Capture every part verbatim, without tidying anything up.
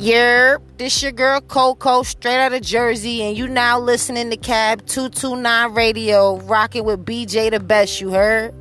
Yerp, this your girl Coco, straight out of Jersey, and you now listening to Cab two two nine Radio, rocking with B J the best, you heard?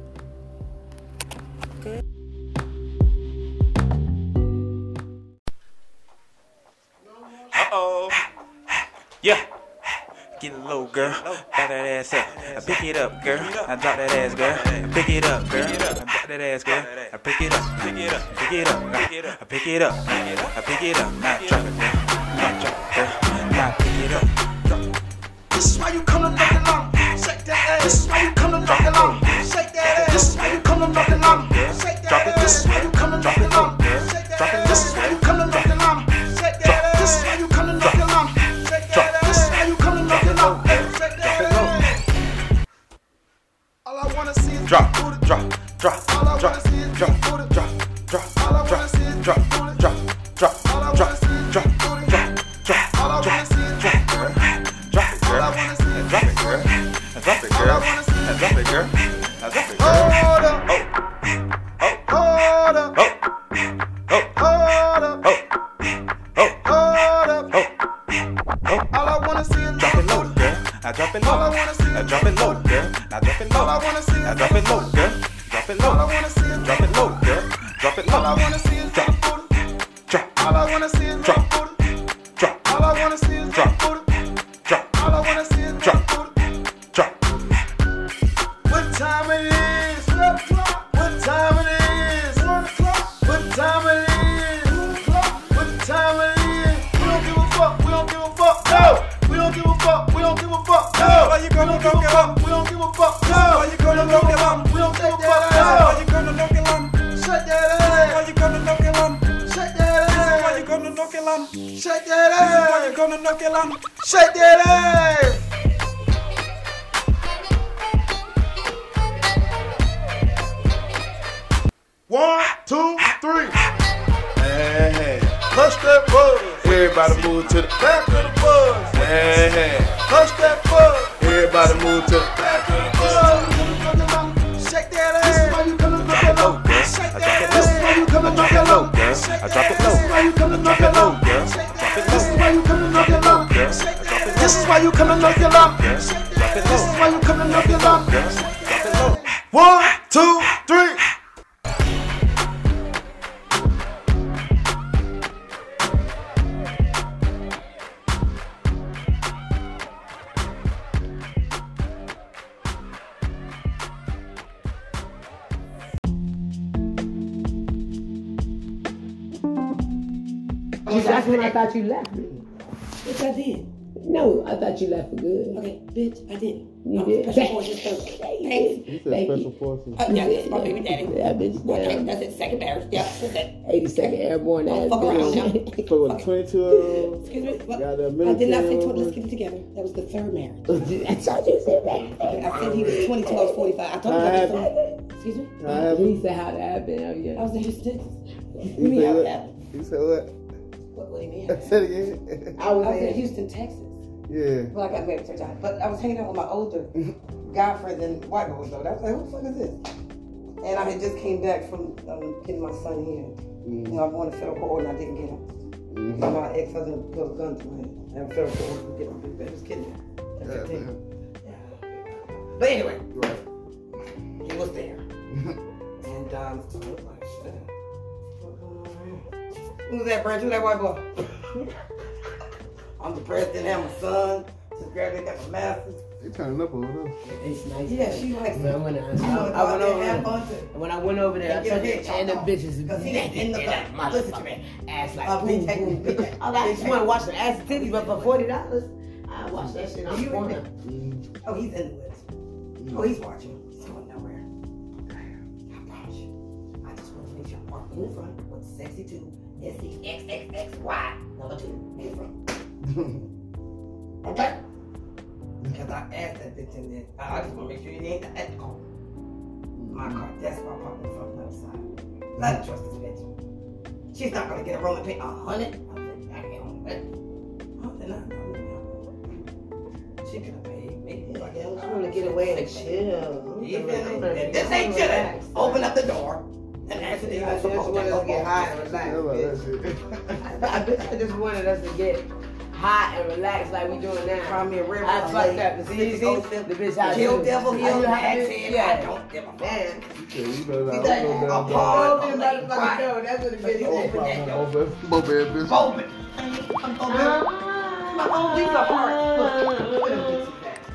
Uh-oh. Yeah. Get it low, girl. Back that ass up. I pick it up, girl. I drop that ass, girl. Pick it up, girl. I drop that ass, girl. I pick it up. Pick it up. Pick it up. I pick it up. I pick it up. Now drop it, girl. Now drop it, girl. Now pick it up. This is why you come to knock it long. Shake that ass. This is why you come to knock it long. Shake that ass. This is why you come to knock it long. Shake that ass. This is why you come to knock it long. Shake that ass. This is why you come to knock it long. Shake that ass. This is why you come to knock it long. Shake that ass. This is why you come to knock it long. Shake that ass. All I wanna see is drop, drop, drop, All I drop, wanna see is drop, drop, drop, drop, All I wanna see is drop, drop, drop, drop, All I drop, wanna see is drop, drop, drop, drop, All I wanna see is drop, drop it, girl. All I wanna see is Drop it, girl. Drop it, girl. All I wanna see is Drop it, girl. Drop it, girl. Hold up, Oh, hold up, oh, oh, hold up, oh, oh, hold up. oh, oh. All I wanna see is Drop it low, girl. Now drop it low. All I wanna see is Now drop it low, girl. Now drop it low. All I wanna see is Now drop it low, girl. Drop it low. All I wanna see is Drop it low, girl. Drop it low. All I wanna see is drop, drop booty. drop, All I wanna see is drop, drop booty. drop, All I wanna see is drop drop, booty. drop, All I wanna see is drop drop, booty. drop. What time it is? What time it is? What time it is? What time it is? We don't give a fuck. We don't give a fuck. No. We don't give a fuck. We don't give a fuck. No. Why you gonna We don't give a fuck. We don't give a fuck. No. Why you gonna knock it on? We don't give a fuck. Why No. you gonna knock it on? Shake that ass. Why you gonna knock it on? Shake that Why you ass. gonna knock it on? Shake that Why you ass. gonna knock it on? Shake that ass. One, two, three. Hey, touch that buzz. Everybody move to the back of the buzz. Hey, touch that buzz. Everybody move to the back of the buzz. Shake that ass. This is why you come to knock it low. Shake that ass. This is why you come to knock it low. I drop it low. This is why you come to knock it low. This is why you come to knock it low. This is why you come to knock it low. This is why you come to knock it low. One, two, three. That's when I thought you left me. Bitch, I did. No, I thought you left for good. Okay, bitch, I didn't. You Oh, did? Special forces first. Thanks. He said Thank you. special forces. Uh, yeah, that's my baby daddy. That bitch Okay, down. that's it. Second marriage. Yeah, that's it. eighty-second Airborne Don't ass fuck around now. bitch. So with a twenty-two Excuse me. What? got a I did not military say twenty. over. Let's get it together. That was the third marriage. I thought you said that. I said he was twenty-two. I was forty-five. I told you I about have- this. Excuse me. I have- He said how that happened. Oh, I yeah. was in Houston, Texas. You Me, said how what? it happened. You said what? What, what do you mean? Say it again. I was I was in in Houston, Texas. Yeah. Well, I got married first time, but I was hanging out with my older guy friends and white boys though. I was like, who the fuck is this? And I had just came back from um, getting my son here. Mm-hmm. You know, I wanted federal court and I didn't get him. Mm-hmm. My ex-husband put a gun to my head. And federal court was getting me, but he was kidding me. At Yeah, fifteen. man. Yeah. But anyway, Right. he was there. And um, I was like, shit. What's going on here? Who's that, Brent? Who's that white boy? I'm the president, have my son. Just graduated, got my master's. They turning up over there. It's nice. Yeah, she likes Man, it. when I, She I, wanna go I out went there over and have there, fun too. when I went over there, I And get told a you, head and the chopped bitches off. 'Cause he didn't in the that back. Listen to motherfucker me. ass like Uh, boom, bitch, boom, bitch, boom. bitch. I just want to watch the ass and titties, but for forty dollars, I watch that shit on You the corner. admit- Oh, he's into it. Oh, he's watching. He's going nowhere. I promise you. I just want to make sure I'm parked in the front with sixty-two S C X X X Y number two in the front. Okay? Because I asked that bitch in there. I just want to make sure you ain't at the car. My car. That's why I parked in the front on the other side. I don't trust this bitch. She's not going to get a rolling pin a hundred. I said, I can't own it. Oh, then I know. She could have paid me. Like, I just want to get away and chill. You feel me? This ain't chilling. Open up the door And that's what I they just supposed wanted to us to get high and Yeah, relax. about that shit. I bet I just wanted us to get high and relax like we doing now. Find me a river. I fucked up. The C D C, the bitch I Kill do. devil, I heal do the have to- accent. I Yeah. don't give a fuck. Man. Yeah, you know that. See I that? don't know A that. pause. Oh, this motherfucking show. That's what the bitch Oh, did. problem, Boba. Boba, bitch. Bowman. I'm gonna my own leave apart.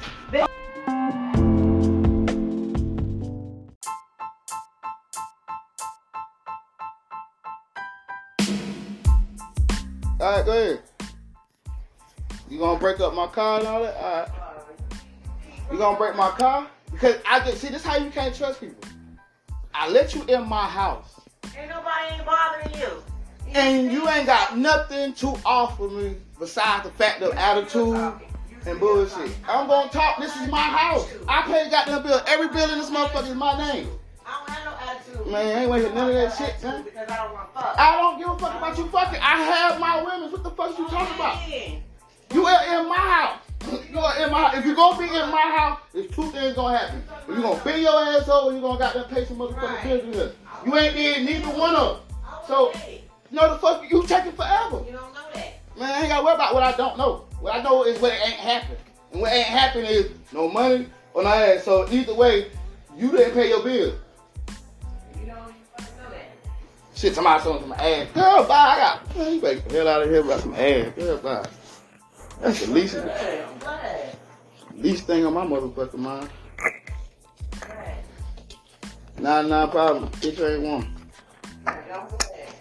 All right, go ahead. You gonna break up my car and all that? All right. You gonna break my car? Because I get see this how you can't trust people. I let you in my house, Ain't nobody ain't bothering you. and you ain't got nothing to offer me besides the fact of attitude and bullshit. I'm gonna talk. This is my house. I pay goddamn bill. Every bill in this motherfucker is my name. I don't have no attitude. Man, I ain't waiting none of that shit, man. Because I don't want to fuck. I don't give a fuck about you fucking. I have my women. What the fuck you talking about? You are in my house. You are in my house. If you gonna be in my house, there's two things gonna happen. If you gonna bend your ass over, you gonna goddamn pay some motherfucking bills in here. You ain't did neither one of them. So, you know the fuck, you taking forever. You don't know that. Man, I ain't gotta worry about what I don't know. What I know is what ain't happened. And what ain't happened is no money or no ass. So either way, you didn't pay your bill. You don't fucking know that. Shit, somebody sold some ass. Girl, bye. I got, man, you better get the hell out of here about some ass. Girl, bye. That's the least, I'm glad. least thing on my motherfucking mind. Glad. Nah, nah problem. Bitch ain't one. I'm glad.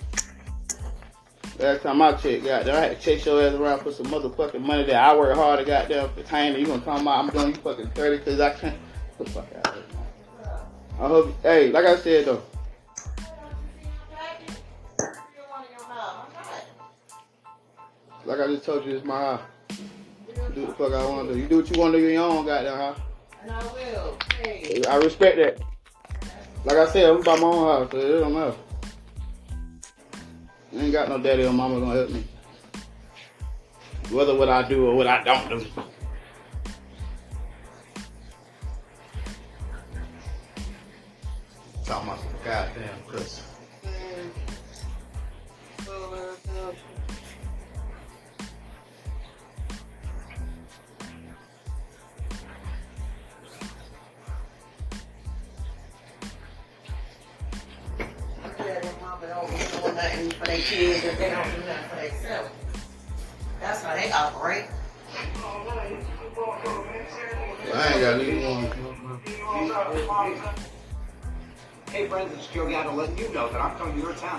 Last time I checked, goddamn, I had to chase your ass around for some motherfucking money that I work hard to goddamn attain. And you gonna come out, I'm doing you fucking thirty because I can't. Get the fuck out of here, man. I hope, hey, like I said though. Like I just told you, it's my house. Do what the fuck I want to do. You do what you want to do in your own goddamn house. And I will. Hey. I respect that. Like I said, I'm by my own house, so it don't matter. I ain't got no daddy or mama gonna help me. Whether what I do or what I don't do. Talking about some goddamn pussy. Nothing for their kids if they don't do nothing for themselves. That's how they operate. I ain't got neither one. Hey friends, it's Joe Gatto letting you know that I'm coming to your town.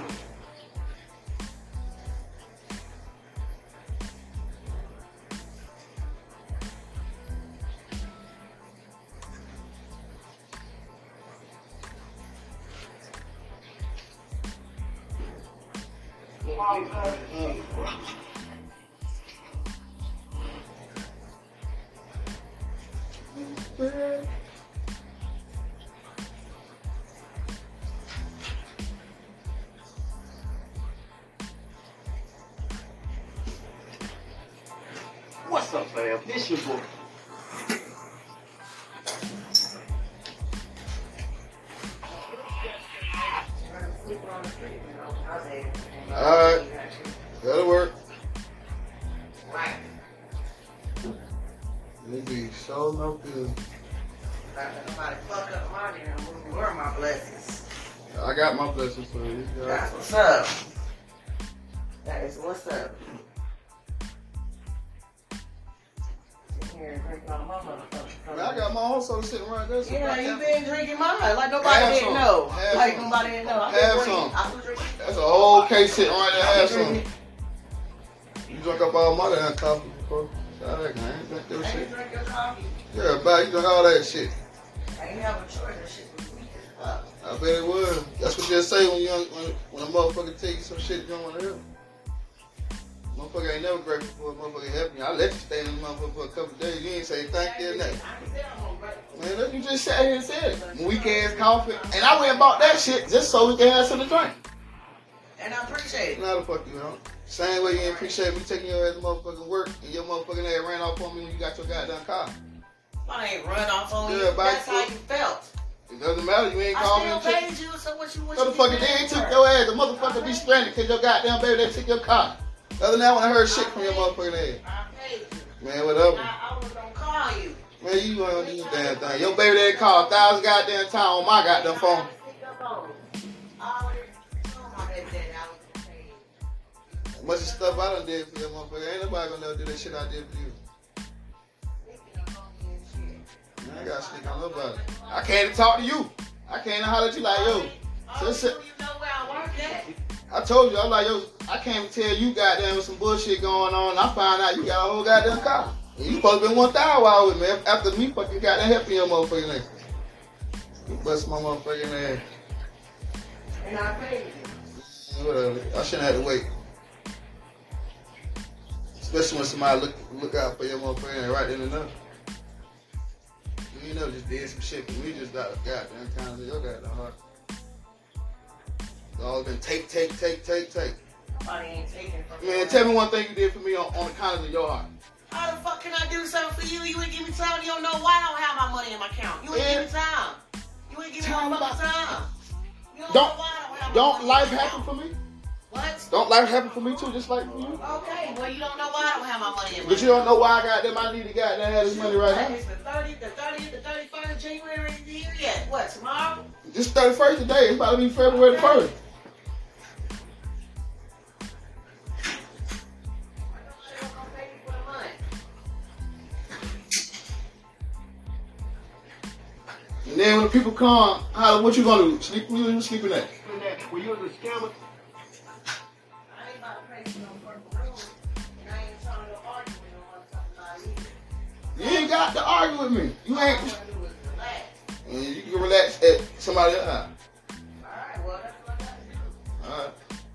What's up, fam? This your boy. Alright. That'll work. Right. They be so no good. Not that nobody fuck up my damn movie. Where are my blessings? I got my blessings for you. That's what's up. That is what's up. Sitting here and drinking all my motherfuckers. I got my own soda sitting right there. So Yeah, you been drinking mine like nobody Have didn't some. know. Have Like some. nobody didn't know. I've been Have drinking. some. I've been drinking. That's a whole case sitting right there. Have I've been some. drinking. You drunk up all my damn coffee before. I reckon I ain't drink that I shit. ain't drinking coffee. Yeah, but you drunk all that shit. I ain't have a choice. That shit was weak as fuck. I bet it was. That's what they say when you when, when a motherfucker tell you some shit you don't want to hear. Motherfucker ain't never grateful for a motherfucker helping you. I let you stay in the motherfucker for a couple of days. You ain't say thank you or nothing. I ain't said I'm gonna break. Man, look, you just sat here and said it. Weak ass coffee. And I went and bought that shit just so we can have something to drink. And I appreciate it. Now the fuck you don't. Same way you didn't appreciate me taking your ass to motherfucking work and your motherfucking ass ran off on me when you got your goddamn car. I ain't run off on Yeah, you. bye, That's how fool. you felt. It doesn't matter. You ain't I called me still and checked. paid you, so what you what Motherfucker, you they did ain't took for? your ass. The motherfucker be stranded because your goddamn baby, they took your car. The other night when I heard shit from your motherfucking ass. I paid you. Man, whatever. I, I was gonna call you. Man, you don't do this damn thing. Your baby, they called a thousand goddamn times on my goddamn phone. Much of stuff I done did for your motherfucker. Ain't nobody gonna never do that shit I did for you. I ain't gotta sneak on nobody. I can't talk to you. I can't holler at you like, yo. So it's, You know where I work at? I told you, I'm like, yo, I can't even tell you goddamn with some bullshit going on. I find out you got a whole goddamn car. And you supposed to been one thousand while with me after me fucking goddamn helping your motherfucking ass. You bust my motherfucking ass. And I paid you. Whatever. I shouldn't have to wait. Especially when somebody look look out for your motherfucking ass right then and there. You know, just did some shit for me, just got goddamn kind of your goddamn heart. It's all been take, take, take, take, take. Nobody ain't taking from me. Man, tell me one thing you did for me on, on the kindness of your heart. How the fuck can I do something for you? You ain't give me time. You don't know why I don't have my money in my account. You ain't Yeah. give me time. You ain't give me Time no about- fucking time. You don't, Don't know why I don't have my don't money life in my happen account. for me? What? Don't life happen for me too, just like for you? Okay, well you don't know why I don't have my money in my But you don't know why I got them. I need to goddamn have this money right now. It's the thirtieth, the thirtieth, the thirty-first of January ain't here yet. What, tomorrow? This thirty-first today. It's about to be February the first. And then when the people come, how, what you gonna do? Sleep? Where you sleeping at? Were you in the scammer? I ain't about to pay for no purple room, and I ain't trying to argue with no motherfucking body either. You ain't got to argue with me. You All I ain't. wanna do is relax. And you can relax at somebody else's house. Alright, well that's what I gotta do. Alright.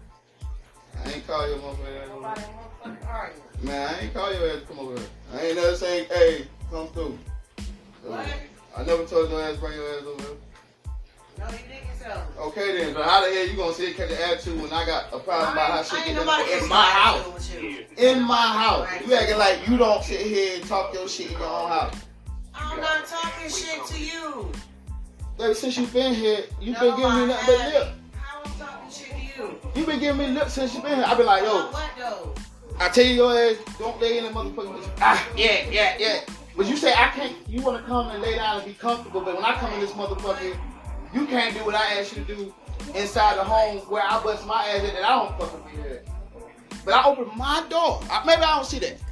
I ain't call your motherfucker. Nobody motherfucking arguing. Man, I ain't call your ass to come over here. I ain't never saying, hey, come through. So, What? I never told no ass bring your ass over here. No, you didn't tell me. Okay then, but how the hell you gonna sit and catch an attitude when I got a problem about how I shit ain't get nobody done in else my got house? to with you. In my house. You acting like you don't sit here and talk your shit in your own house. I'm not talking shit to you. Baby, since you been here, you No, been giving me I nothing but haven't. lip. How I'm talking shit to you? You been giving me lip since you been here. I been like, yo, About what though? I tell you your ass, don't lay in the motherfucking bitch. Ah, yeah, yeah, yeah. But you say I can't, you wanna come and lay down and be comfortable, but when I come in this motherfucker, you can't do what I ask you to do inside the home where I bust my ass at that I don't fucking be there. But I open my door. I, maybe I don't see that.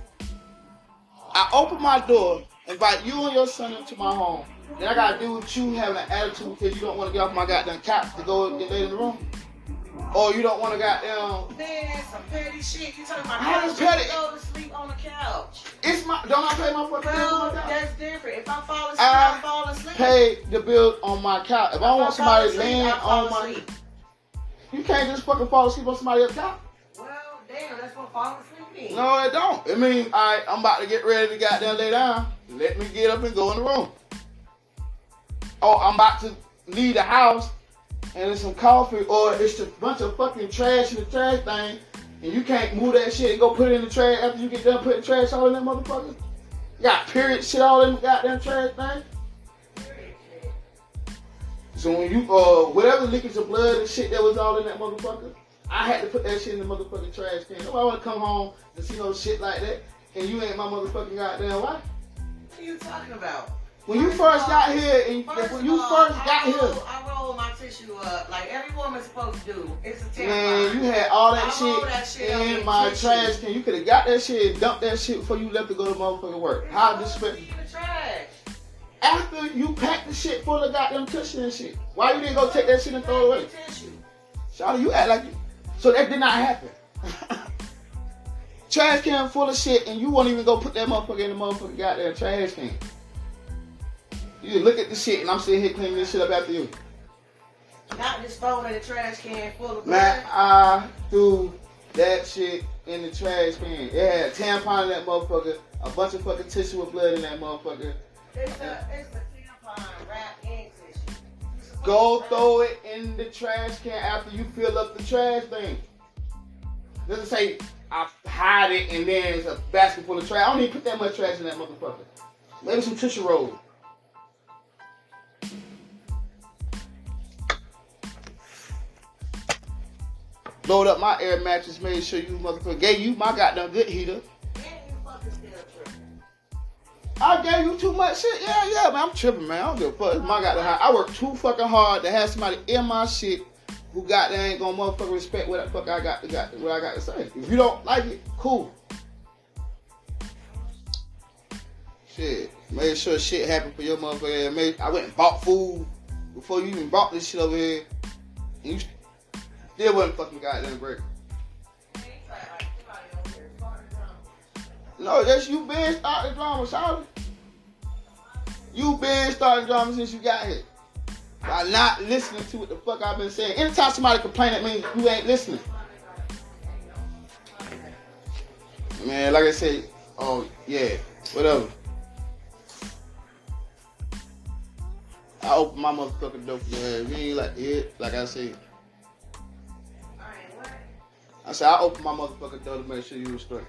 I open my door, invite you and your son into my home. Then I gotta deal with you having an attitude because you don't want to get off my goddamn couch to go get laid in the room. Or you don't want to goddamn. Man, some petty shit. You talking about How couch, is petty? you go to sleep on the couch. It's my, don't I pay my fucking bills on Well, my couch? that's different. If I fall asleep, I I fall asleep. Pay the bill on my couch. If I don't want If I fall somebody asleep, laying I fall on my, asleep. you can't just fucking fall asleep on somebody else's couch. Well, damn, that's what falling asleep means. No, it don't. It means, all right, I'm about to get ready to goddamn lay down. Let me get up and go in the room. Oh, I'm about to leave the house and there's some coffee or it's a bunch of fucking trash in the trash thing and you can't move that shit and go put it in the trash after you get done putting trash all in that motherfucker. You got period shit all in the goddamn trash thing. So when you, uh, whatever leakage of blood and shit that was all in that motherfucker, I had to put that shit in the motherfucking trash can. Nobody want to come home and see no shit like that, and you ain't my motherfucking goddamn wife. What are you talking about? When you first got here, and First when of you all, first I got roll, here, I roll my tissue up like every woman's supposed to do. It's a tampon. man, you had all that I roll shit, that shit up in in my tissue. trash can. You could have got that shit and dumped that shit before you left to go to motherfucking work. It's How supposed to disrespectful. be in the trash. After you packed the shit full of goddamn cushion and shit, why you didn't go take that shit and throw it away? Tissue. Shawty, you act like you. So that did not happen. Trash can full of shit and you won't even go put that motherfucker in the motherfucking goddamn trash can. You just look at the shit and I'm sitting here cleaning this shit up after you. Not just throwing in a trash can full of Man, blood. I threw that shit in the trash can. It had a tampon in that motherfucker, a bunch of fucking tissue with blood in that motherfucker. It's a, it's a tampon wrapped in tissue. You're supposed Go to throw it in the trash can after you fill up the trash thing. Doesn't say I hide it and then it's a basket full of trash. I don't even put that much trash in that motherfucker. Maybe some tissue roll. blowed up my air mattress, made sure you motherfucker gave you my goddamn good heater. I gave you too much shit. Yeah, yeah, man. I'm tripping, man. I don't give a fuck. It's my goddamn house. I work too fucking hard to have somebody in my shit who goddamn ain't gonna motherfucking respect what the fuck I got to got what I got to say. If you don't like it, cool. Shit. Made sure shit happened for your motherfucker. Made, I went and bought food before you even brought this shit over here. And you still wasn't fucking goddamn break. No, that's you been starting drama, Shawty. You been starting drama since you got here. By not listening to what the fuck I've been saying. Anytime somebody complain at me, you ain't listening. Man, like I said, oh yeah, whatever. I open my motherfucking door for your ass. You ain't like it, like I said. I said I open my motherfucking door to make sure you was straight.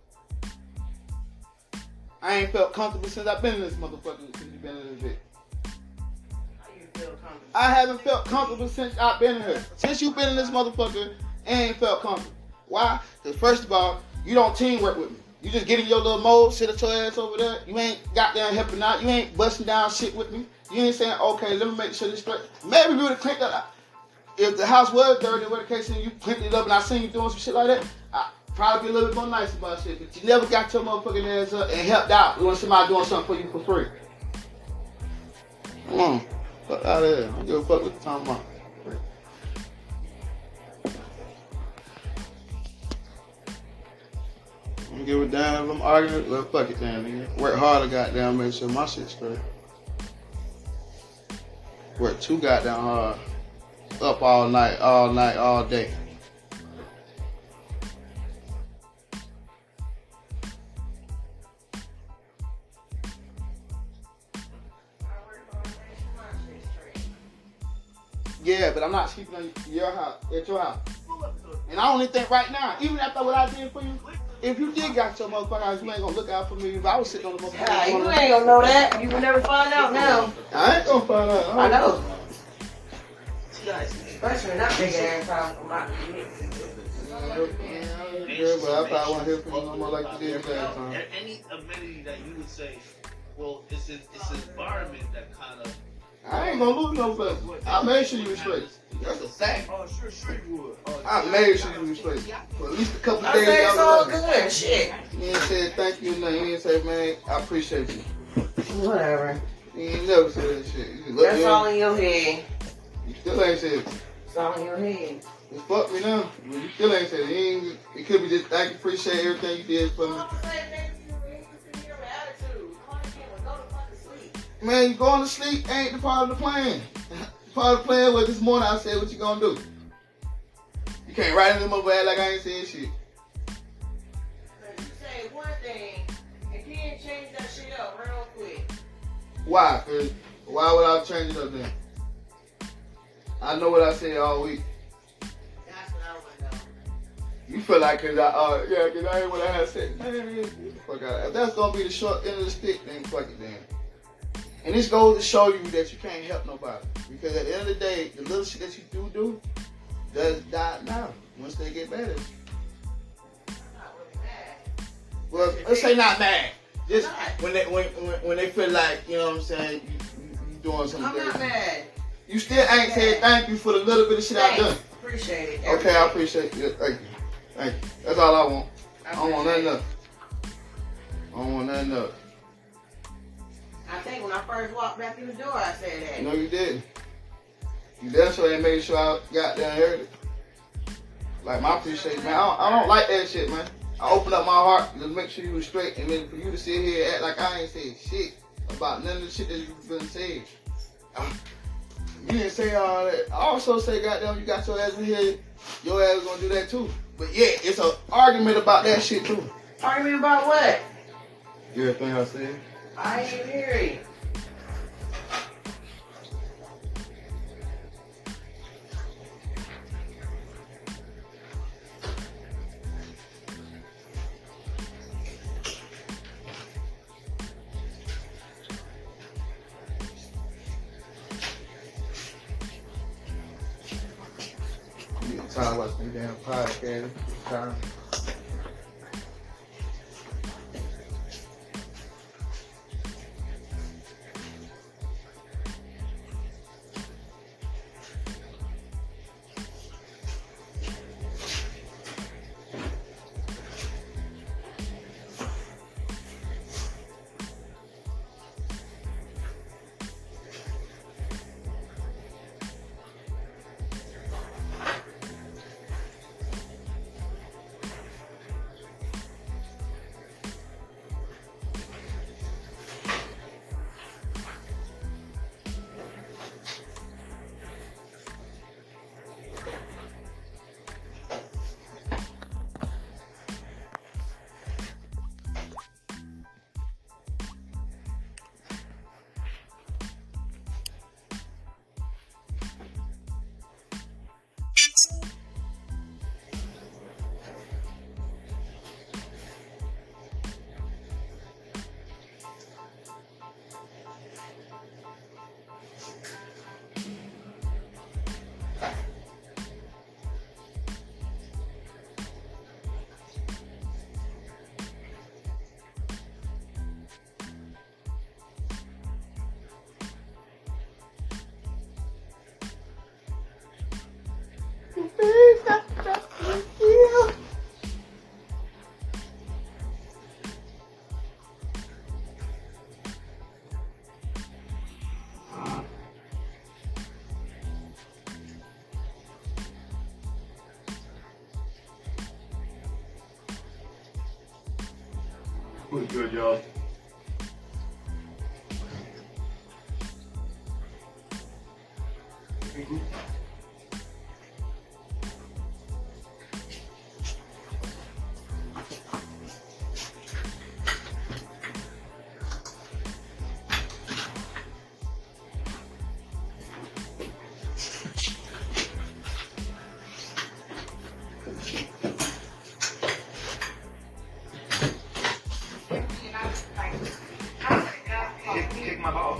I ain't felt comfortable since I've been in this motherfucker, since you've been in this bitch. How you feel comfortable? I haven't felt comfortable since I've been in here. Since you've been in this motherfucker, I ain't felt comfortable. Why? Because first of all, you don't teamwork with me. You just get in your little mode, sit at your ass over there. You ain't goddamn helping out. You ain't busting down shit with me. You ain't saying, okay, let me make sure this straight. Maybe we would have cleaned up. If the house was dirty, whatever the case is, you cleaned it up and I seen you doing some shit like that, I probably be a little bit more nice about shit. But you never got your motherfucking ass up and helped out when somebody doing something for you for free. Come on. Fuck out of here. I don't give a fuck what you're talking about. I don't give a damn if I'm arguing. Well, fuck it, damn nigga. Work hard to goddamn make sure my shit's straight. Work too goddamn hard. Up all night, all night, all day. Yeah, but I'm not sleeping on your house, at your house. And I only think right now, even after what I did for you, if you did got your motherfucker house, you ain't gonna look out for me. If I was sitting on the motherfucker house. Yeah, you ain't gonna know that. You will never find out now. I ain't gonna find out. I know. Especially in that big ass house. Yeah, but I probably won't hear from you no more like you did last time. Any amenity that you would say, well, it's an it's an environment that kind of. I ain't gonna lose no fuss. I made sure you was straight. That's a fact. Oh, sure, sure you would. Oh, I made sure you was straight. For at least a couple I days. say it's all was good. Shit. You ain't said thank you, nothing. You ain't say, man, I appreciate you. Whatever. You ain't never said that shit. You look That's in, all in your head. You still ain't said it. It's all in your head. Just fuck me now. But you still ain't said it. You ain't, it could be just thank you, appreciate everything you did for me. Man, you going to sleep ain't the part of the plan. Part of the plan was this morning I said what you gonna do. You can't write in the mobile act like I ain't saying shit. You say one thing and then change that shit up real quick. Why? Cause why would I change it up then? I know what I said all week. That's what I want to know. You feel like cause I uh yeah, cause I ain't what I had said. Man, get the fuck out. If that's gonna be the short end of the stick, then fuck it then. And this goes to show you that you can't help nobody. Because at the end of the day, the little shit that you do do does die now once they get better. Well, let's say not mad. Just when they when, when when they feel like, you know what I'm saying, you, you, you doing something. I'm not mad. You still ain't said thank you for the little bit of shit I've done. Appreciate it. Okay, I appreciate it. Thank you. Thank you. That's all I want. I, I don't want nothing else. I don't want nothing else. I think when I first walked back in the door, I said that. No, you didn't. You damn sure ain't made sure I got down heard it. Like my appreciation, man. I don't, I don't like that shit, man. I open up my heart to make sure you was straight, and then for you to sit here and act like I ain't said shit about none of the shit that you've been saying. Uh, you didn't say all that. I also say, goddamn, you got your ass in here, your ass gonna do that too. But yeah, it's an argument about that shit too. Argument about what? Everything I said. I ain't even hear you. tired of watching the damn podcast. Time. What's good, y'all? Kick my balls.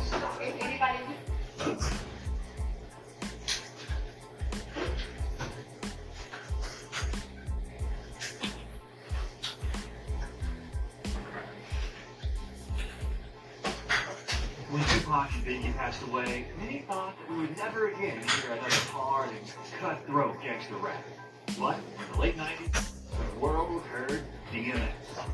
When Tupac and Biggie passed away, many thought that we would never again hear another hard and cutthroat gangster rap. But in the late nineties, the world heard D M X.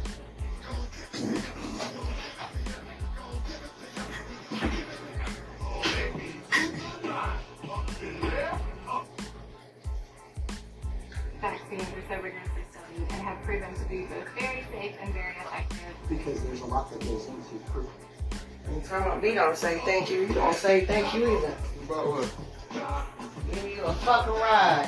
Vaccines are so rigorously studied and have proven to be both very safe and very effective. Because there's a lot that goes into proof. And time out, me don't say thank you. You don't say thank you either. About what? Give you a fucking ride.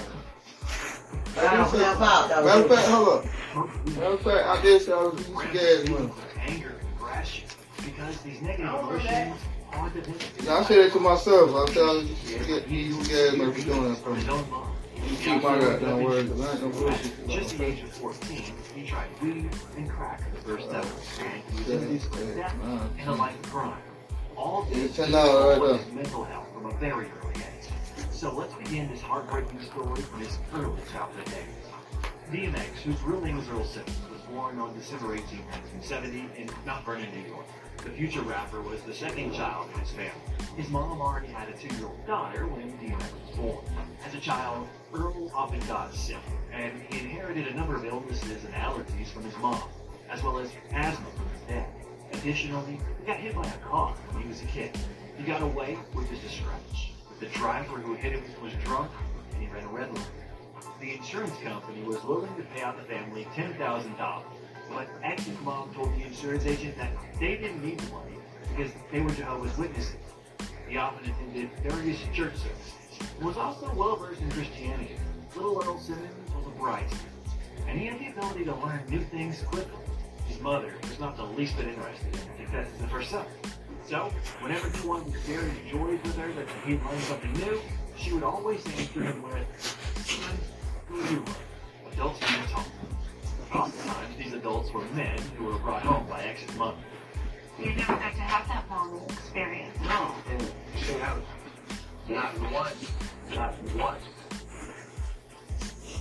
But I don't help out though. Matter of fact, hold up. Matter of fact, I did say I was using gas money. Anger and aggression. Because these negative emotions are the Now, I said it to myself. I said I was using gas money for doing that for me. Keep my goddamn words, because I ain't no bullshit. Just the age of fourteen, he tried weed and crack for the first time. And he was introduced to death and a life of crime. All this ten dollars right his mental health from a very early age. So let's begin this heartbreaking story from his early childhood days. D M X, whose real name is Earl Simmons, was born on December eighteenth, nineteen seventy in Mount Vernon, New York. The future rapper was the second child in his family. His mom already had a two-year-old daughter when D M X was born. As a child, Earl often got sick, and he inherited a number of illnesses and allergies from his mom, as well as asthma from his dad. Additionally, he got hit by a car when he was a kid. He got away with just a scratch. But the driver who hit him was drunk, and he ran a red light. The insurance company was willing to pay out the family ten thousand dollars. But X's mom told the insurance agent that they didn't need the money because they were Jehovah's Witnesses. He often attended various church services and was also well versed in Christianity. Little Earl Simmons was a bright student, and he had the ability to learn new things quickly. His mother was not the least bit interested in the successes of her son. So, whenever he wanted to share his joys with her that he'd learned something new, she would always answer him with, "Son, who do you love? Adults can't talk." Oftentimes, these adults were men who were brought home by X's mother. You never got to have that long experience. No, and she had not one, not one.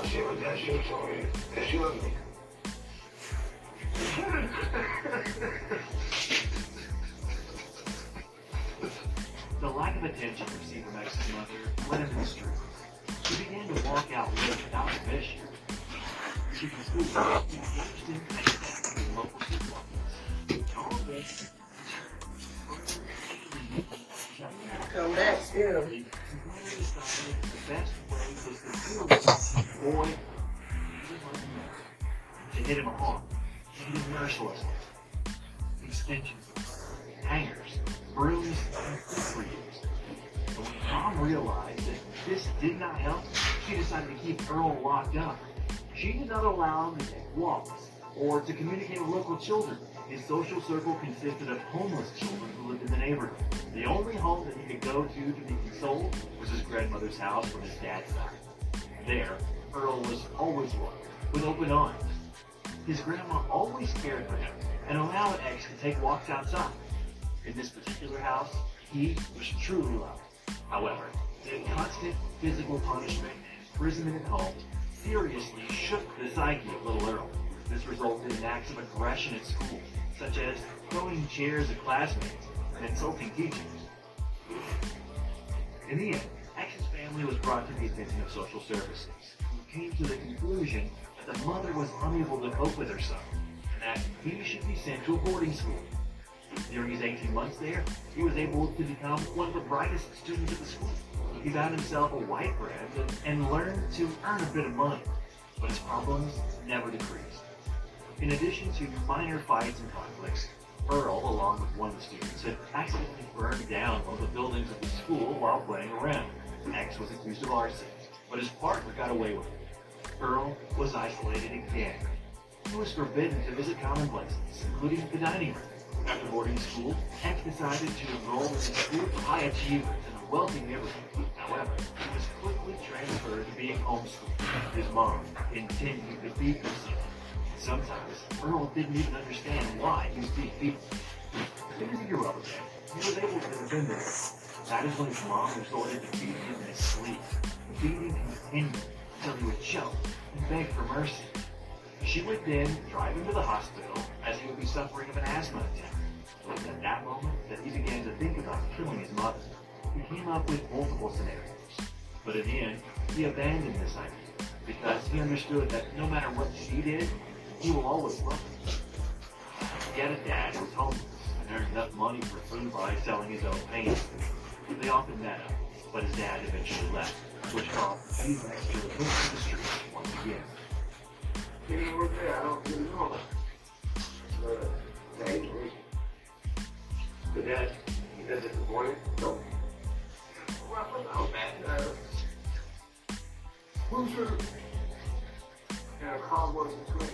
share with that shit for me. Because she loves me. The lack of attention received from X's mother led him to the street. He began to walk out late without permission. Seeking school, he engaged in contact with local supermarkets. All this. Come back still. He decided the best way was to deal with this boy to hit him hard. He did mercilessly. Extensions, hangers, brooms, and foot use. But when Mom realized that this did not help, she decided to keep Earl locked up. She did not allow him to take walks or to communicate with local children. His social circle consisted of homeless children who lived in the neighborhood. The only home that he could go to to be consoled was his grandmother's house from his dad's side. There, Earl was always looked with open arms. His grandma always cared for him and allowed X to take walks outside. In this particular house, he was truly loved. However, the constant physical punishment and imprisonment at home seriously shook the psyche of little Earl. This resulted in acts of aggression at school, such as throwing chairs at classmates and insulting teachers. In the end, X's family was brought to the attention of social services, who came to the conclusion that the mother was unable to cope with her son, and that he should be sent to a boarding school. During his eighteen months there, he was able to become one of the brightest students at the school. He found himself a white friend and, and learned to earn a bit of money, but his problems never decreased. In addition to minor fights and conflicts, Earl, along with one of the students, had accidentally burned down one of the buildings of the school while playing around. X was accused of arson, but his partner got away with it. Earl was isolated again. He was forbidden to visit common places, including the dining room. After boarding school, X decided to enroll in a school for high achievers in a wealthy neighborhood. However, he was quickly transferred to being homeschooled. His mom continued to beat him. Sometimes, Earl didn't even understand why he was being beaten. As soon as he grew up again, he was able to defend himself. That is when his mom resorted to beating him in his sleep. Beating continued until he would choke and beg for mercy. She would then drive him to the hospital as he would be suffering of an asthma attack. It was at that moment that he began to think about killing his mother. He came up with multiple scenarios. But in the end, he abandoned this idea because he understood that no matter what she did, he will always love her. He had a dad who was homeless and earned enough money for food by selling his own paintings. They often met up, but his dad eventually left, which caused these X to return to the streets once again. Any more there? I don't really know. But, hey, the dad, he does it this morning? No. Well, oh, man. Uh, who's your... And a call was between.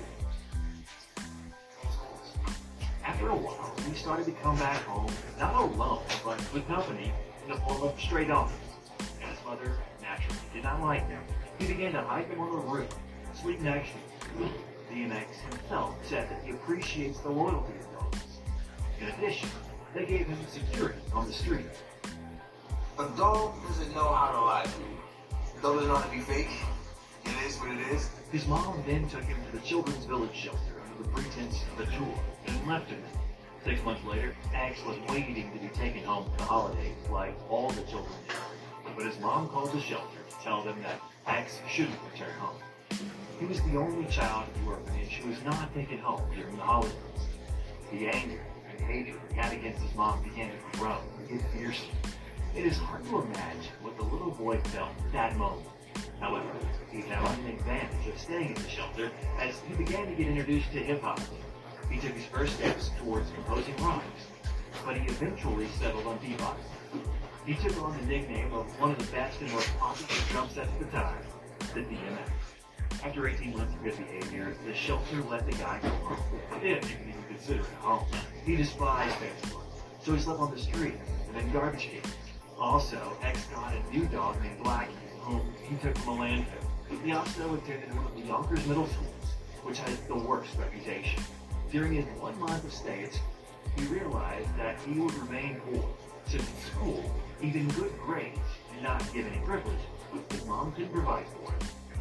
After a while, he started to come back home, not alone, but with company in the form of stray dogs. And his mother, naturally, did not like them. He began to hike them on the roof, sleep next to them. D M X himself said that he appreciates the loyalty of dogs. In addition, they gave him security on the street. A dog doesn't know how to lie to you. A dog doesn't know how to be fake. It is what it is. His mom then took him to the Children's Village shelter under the pretense of a tour and left him there. Six months later, X was waiting to be taken home for the holidays like all the children did. But his mom called the shelter to tell them that X shouldn't return home. He was the only child in the orphanage who was not taken home during the holidays. The anger and hatred he had against his mom began to grow and get fiercer. It is hard to imagine what the little boy felt at that moment. However, he found an advantage of staying in the shelter as he began to get introduced to hip-hop. He took his first steps towards composing rhymes, but he eventually settled on bebop. He took on the nickname of one of the best and most popular drum sets at the time, the D M X. After eighteen months of good behavior, the shelter let the guy go home, if you can even consider it a home. He despised family, so he slept on the street and in garbage cans. Also, X got a new dog named Blackie, whom he took from a landfill. He also attended one of the Yonkers middle schools, which has the worst reputation. During his one month of stay at school, he realized that he would remain poor, since in school, even good grades did not give any privilege. His mom couldn't provide for him.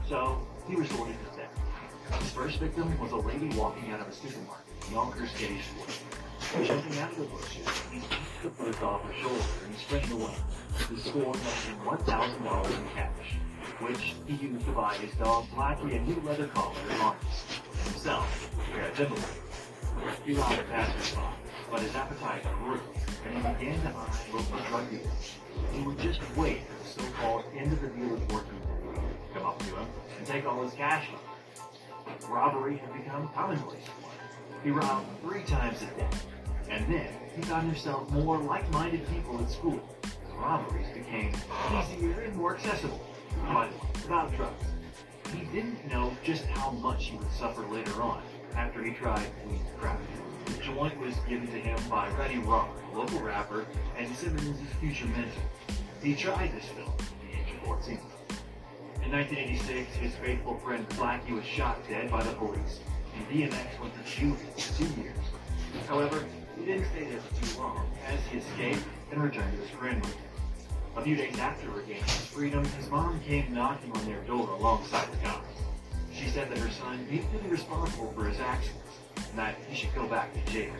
so he resorted to theft. His first victim was a lady walking out of a supermarket in Yonkers City Square. Jumping out of the bushes, he took the purse off her shoulder and sprinted away. The score left him one thousand dollars in cash, which he used to buy his dog Blackie a new leather collar and harness, and himself a pair of Timberlands. He robbed a passersby, but his appetite grew, and he began to eye local drug dealers. He would just wait for the so-called end of the dealer's working day to come up to him and take all his cash from him. Robbery had become commonplace. He robbed three times a day, and then he found himself more like-minded people at school. Robberies became easier and more accessible, but without drugs. He didn't know just how much he would suffer later on after he tried weed crack. The joint was given to him by Reddy Rock, a local rapper, and Simmons' future mentor. He tried this film at the age of fourteen. In nineteen eighty-six, his faithful friend Blackie was shot dead by the police, and D M X went to juvie for two years. However, he didn't stay there for too long, as he escaped and returned to his friend group. A few days after regaining his freedom, his mom came knocking on their door alongside the cops. She said that her son needed to be responsible for his actions, and that he should go back to jail.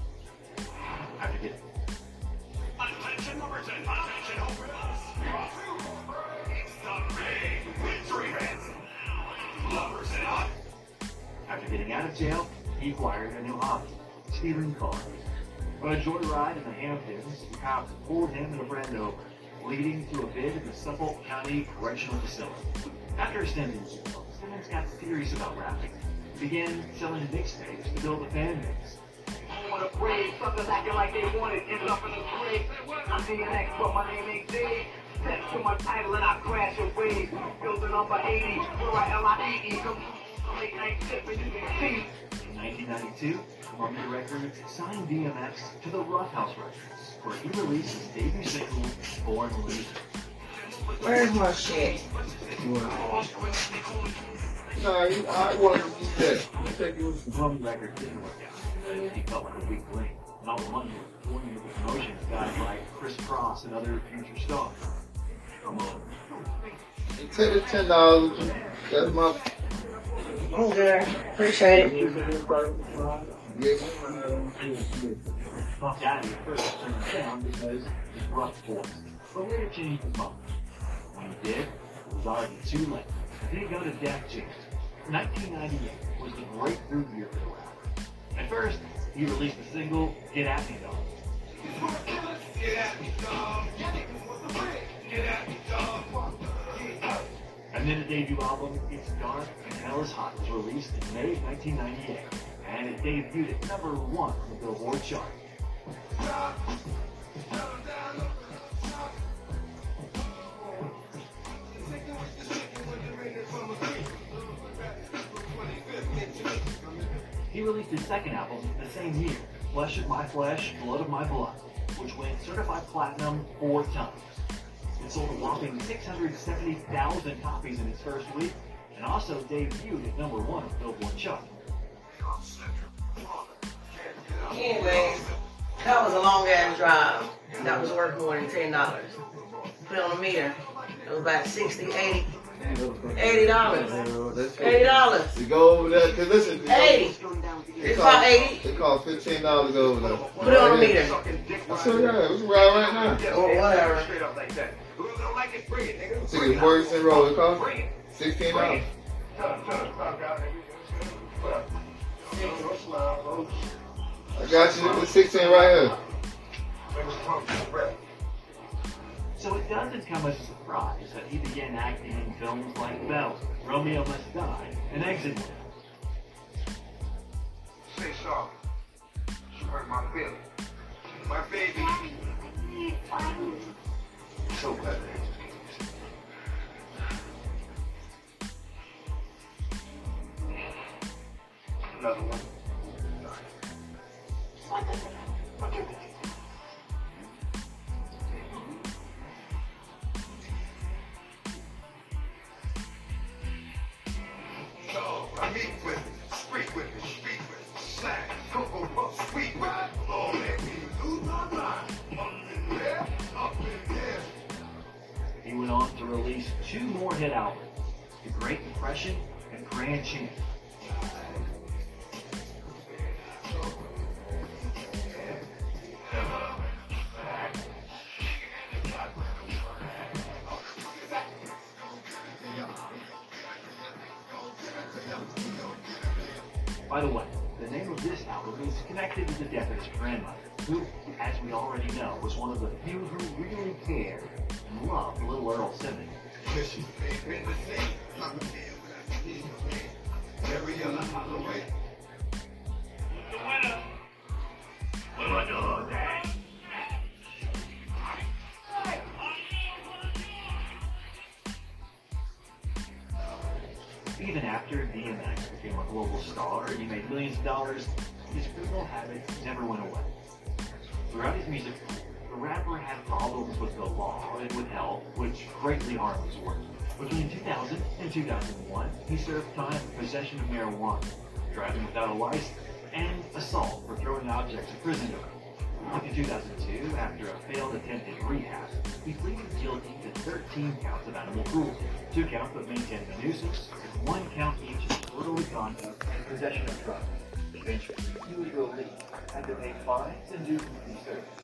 After getting Attention lovers and attention hopefuls. It's the big victory hit. Lovers and hot. After getting out of jail, he acquired a new hobby, stealing cars. On a joyride in the Hamptons, the cops pulled him and a friend over, leading to a bid in the Suffolk County Correctional Facility. After extending jail, Simmons got serious about rapping. He began selling mixtapes to build a fan base. I wanna brave, suckers acting like they want it, ended up in the grave. I'm D M X, but my name ain't Dave. Step to my title and I crash away. Building number eighty, where I L I E E. Come on, late night tipping, you can see. In nineteen ninety-two, Columbia Records signed D M X to the Rough House Records, where he released his debut single, Born Loser. Where's my shit? Nah, you, I wanted to get that. I think it was the Columbia Records didn't work out. He felt like a weak link, and all the money was pouring into the promotion of guys like Chris Cross and other future stars. Come on. Take the ten dollars. That's my. I'm good. Appreciate it. Puff Daddy at first turned him down because of his rough voice, but later changed his mind. When he did, it was already too late. Then he got a Def Jam. nineteen ninety-eight was the breakthrough year for the rapper. At first, he released the single, Get At Me Dog. Get at me, dog. Get at me, dog. And then the debut album, It's Dark and Hell Is Hot, was released in May of nineteen ninety-eight, and it debuted at number one on the Billboard chart. He released his second album the same year, Flesh of My Flesh, Blood of My Blood, which went certified platinum four times. It sold a whopping six hundred seventy thousand copies in its first week, and also debuted at number one on the Billboard chart. Anyway, that was a long ass drive. That was worth more than ten dollars. Put it on a meter. It was about sixty, eighty. Eighty dollars. Eighty dollars. To go over there, cause listen. Eighty. It's about eighty. It cost fifteen dollars to go over there. Put it on a meter. I said, yeah, we can ride right now. Or whatever. See, it's worse than roll. It cost sixteen dollars. I got you with sixteen right here. So it doesn't come as a surprise that he began acting in films like Belle, Romeo Must Die, and Exit Wound. Say sorry. She hurt my feelings. My baby. So glad that another one. So I meet with me, speak with me, speak with me, slack, cocoa puff, sweet with me. Oh, let me lose my mind. Up in there, up in there. He went on to release two more hit albums, The Great Depression and Grand Chant. By the way, the name of this album is connected to the death of his grandmother, who, as we already know, was one of the few who really cared and loved Little Earl Simmons. Even after D M X became a global star and he made millions of dollars, his criminal habits never went away. Throughout his music, the rapper had problems with the law and with health, which greatly harmed his work. Between two thousand and two thousand one, he served time for possession of marijuana, driving without a license, and assault for throwing objects at prison doors. In two thousand two, after a failed attempt at rehab, he pleaded guilty to thirteen counts of animal cruelty, two counts of maintaining a nuisance, and one count each of disorderly conduct and possession of drugs. Eventually, he was released, had to pay fines and do community service.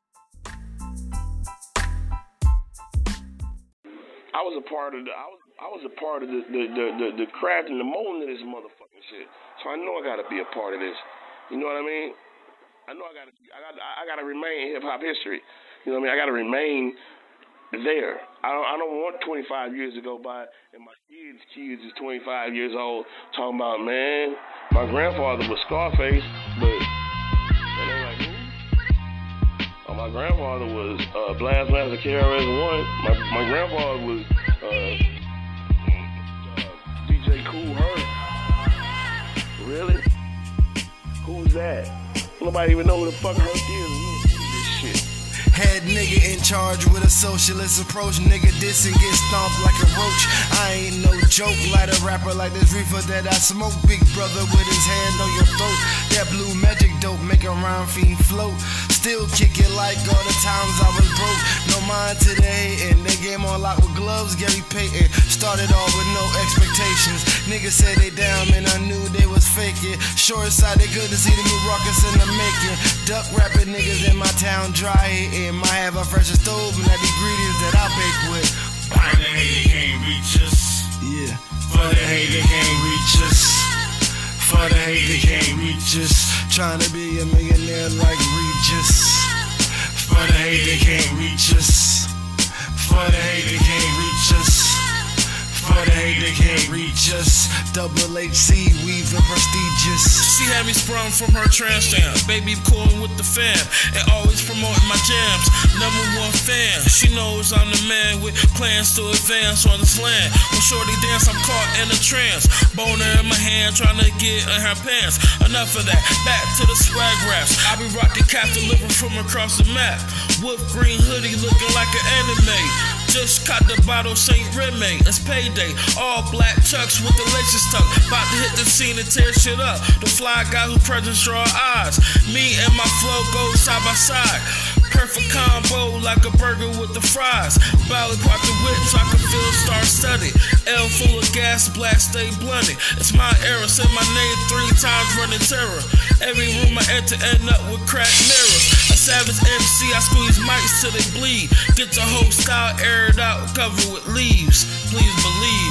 I was a part of the I was I was a part of the the the, the, the craft and the molding of this motherfucking shit. So I know I gotta be a part of this. You know what I mean? I know I gotta I gotta I gotta remain in hip hop history. You know what I mean? I gotta remain there. I don't I don't want twenty-five years to go by and my kids kids is twenty-five years old talking about, man, my grandfather was Scarface, but and they're like, who? Oh, my grandfather was uh, Blast Master K R S One. My my grandfather was uh, uh, D J Kool Herc. Really? Who's that? Nobody even know who the fuck Herc is. This shit. Head nigga in charge with a socialist approach. Nigga diss and get stomped like a roach. I ain't no joke. Light a rapper like this reefer that I smoke. Big brother with his hand on your throat. That blue magic dope make a rhyme fiend float. Still kick it like all the times I was broke. No mind to the hating. They game on lock with gloves. Gary Payton started off with no expectations. Niggas said they down, man. I knew they was faking. Short side, they couldn't see the new rockets in the making. Duck rapping niggas in my town dry hitting. Might have a fresher stove and that ingredients that I bake with. For the hate, they can't reach us. Yeah. For the hate, they can't reach us. For the hate, they can't reach us. Trying to be a millionaire like Regis. For the hate, they can't reach us. For the hate, they can't reach us. For the hate, they can't reach us. Double H C, weave the prestigious. She had me sprung from her trance down. Baby calling with the fam and always promoting my jams. Number one fan. She knows I'm the man with plans to advance on this land. When shorty dance, I'm caught in a trance. Boner in my hand, trying to get in her pants. Enough of that. Back to the swag raps. I be rocking cap delivered from across the map. Wolf green hoodie looking like an anime. Just caught the bottle Saint Remy. It's payday. All black chucks with the laces tucked. About to hit the scene and tear shit up. The fly guy who presents draw eyes. Me and my flow go side by side. Perfect combo like a burger with the fries. Ballad pop the whip so I can feel star-studded. L full of gas, blast, stay blunted. It's my era, say my name three times, running terror. Every room I enter end up with cracked mirrors. A savage M C, I squeeze mics till they bleed. Get your whole style aired out, covered with leaves. Please believe.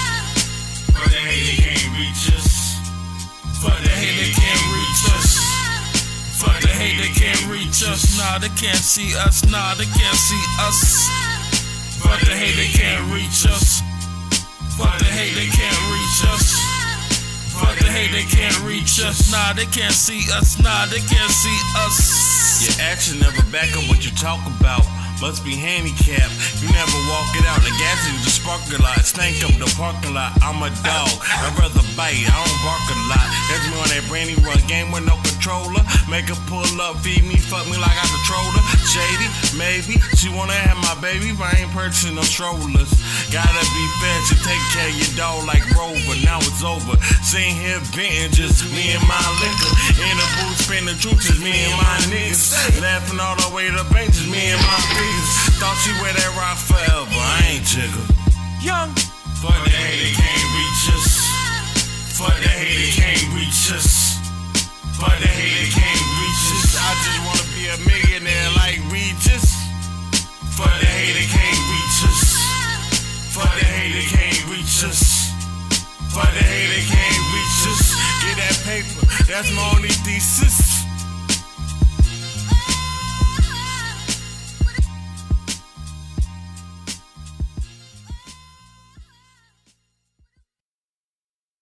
For the hate, they can't reach us. For the hate, they can't reach us. For the hate, they can't reach us. Nah, they can't see us. Nah, they can't see us. For the hate, they can't reach us. For the hate, they can't reach us. For the hate, they can't reach us. Nah, they can't see us. Nah, they can't see us. Your action never back up what you talk about. Must be handicapped. You never walk it out. The gas is the sparking lot. Stank up the parking lot. I'm a dog. I'd rather bite. I don't bark a lot. That's me on that brandy run game with no controller. Make her pull up, feed me, fuck me like I control her. Shady, maybe. She wanna have my baby, but I ain't purchasing no strollers. Gotta be fed to take care of your dog like Rover. Now it's over. Sitting here venting, just me and my liquor. In the booth, spin the truth, just me and my niggas. Laughing all the way to the bank, just me and my niggas. Thought you wear that rock forever, I ain't jiggle. Young. For the hate, they can't reach us. But the hater can't reach us. I just wanna be a millionaire like Regis. But the hater can't reach us. But the hater can't reach us. But the hater can't reach us. Get that paper, that's my only thesis.